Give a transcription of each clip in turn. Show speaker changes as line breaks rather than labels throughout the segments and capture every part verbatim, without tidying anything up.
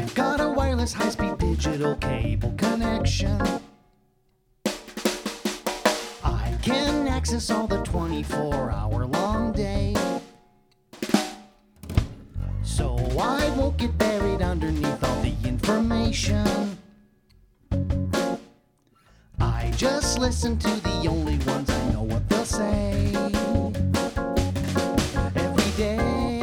I've got a wireless high-speed digital cable connection. I can access all the twenty-four hour long day. So I won't get buried underneath all the information. I just listen to the only ones I know what they'll say. Every day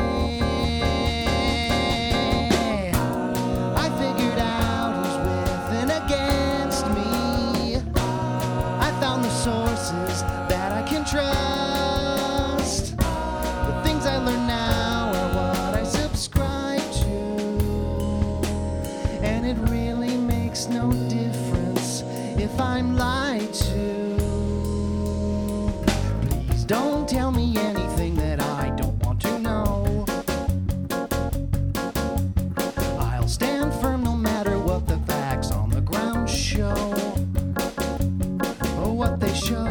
I figured out who's with and against me. I found the sources that I can trust. The things I learn now are what I subscribe to. And it really makes no difference if I'm lied to. Please don't tell me anything that I don't want to know. I'll stand firm no matter what the facts on the ground show, or what they show.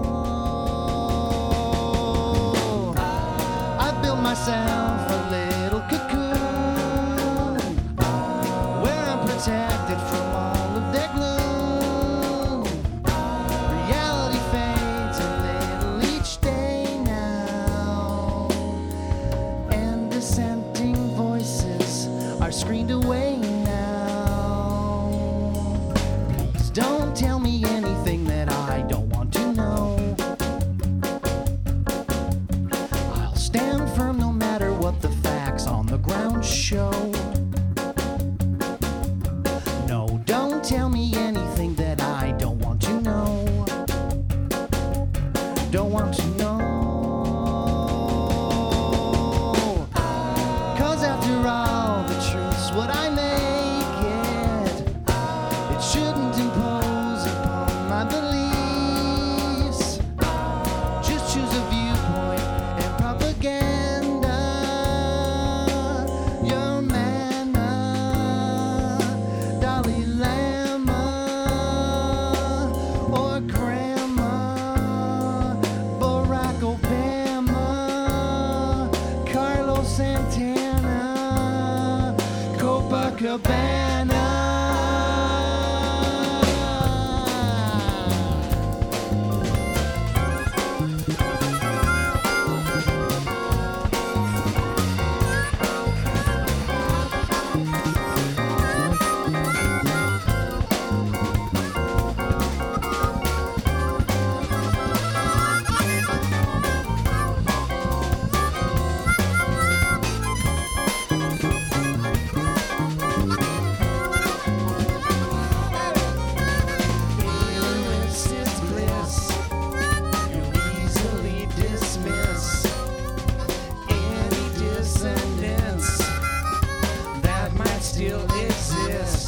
I built myself a little cocoon where I'm protected from all of their gloom. Reality fades a little each day now, and dissenting voices are screened away now. Please don't tell me anything that I don't want to know. I'll stand firm no matter what the facts on the ground show. No, don't tell me anything that I don't want to know. Don't want to know. 'Cause after all, the truth's what I make it. It shouldn't impose upon my beliefs. Just choose a viewpoint and propaganda. Your manna, Dalai Lama, or Grandma, Barack Obama, Carlos Santana, Copacabana. Illicit bliss, you'll easily dismiss any dissonance that might still exist.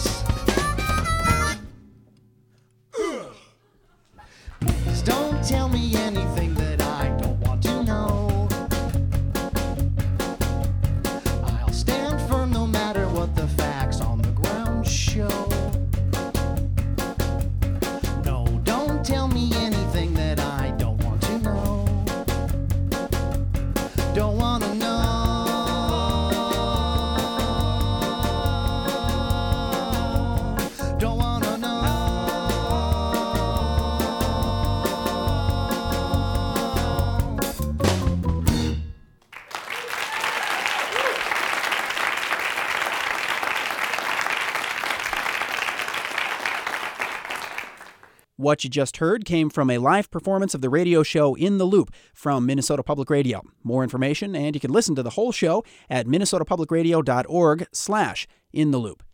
Please don't tell me anything that I don't want to know. I'll stand firm no matter what the facts on the ground show. No, don't tell me anything that I don't want to know. Don't want to know. Don't want to know.
What you just heard came from a live performance of the radio show In the Loop from Minnesota Public Radio. More information, and you can listen to the whole show at minnesotapublicradio.org slash in the loop.